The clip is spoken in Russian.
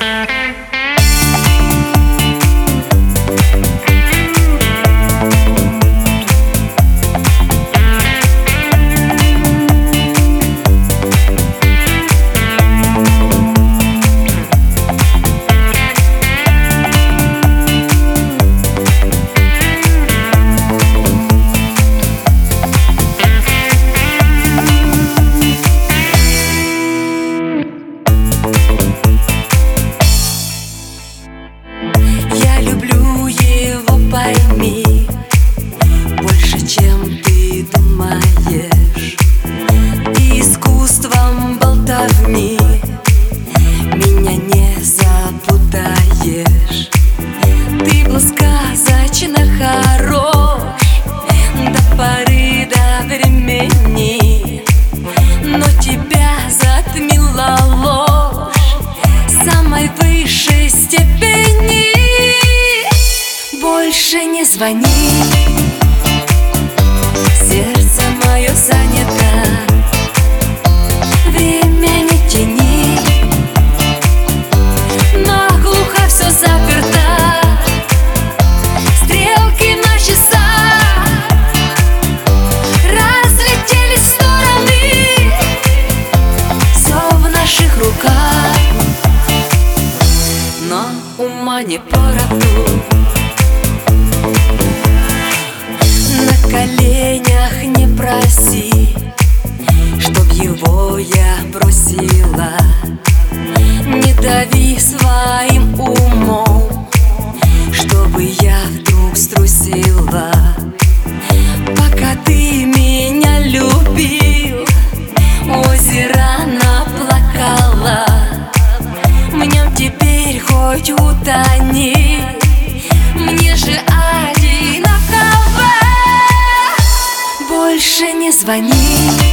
Пойми, больше, чем ты думаешь, и искусством болтовни меня не запутаешь. Ты был сказочно хорош до поры до времени, но тебя затмила ложь самой высшей степени. Больше не звони, сердце мое занято, время не тяни, наглухо все заперто, стрелки на часах разлетелись в стороны, все в наших руках, но ума не поровну. На коленях не проси, чтоб его я бросила. Не дави своим умом, чтобы я вдруг струсила. Пока ты меня любил, озеро наплакало. В нем теперь хоть утони, мне же одинаково. Больше не звони,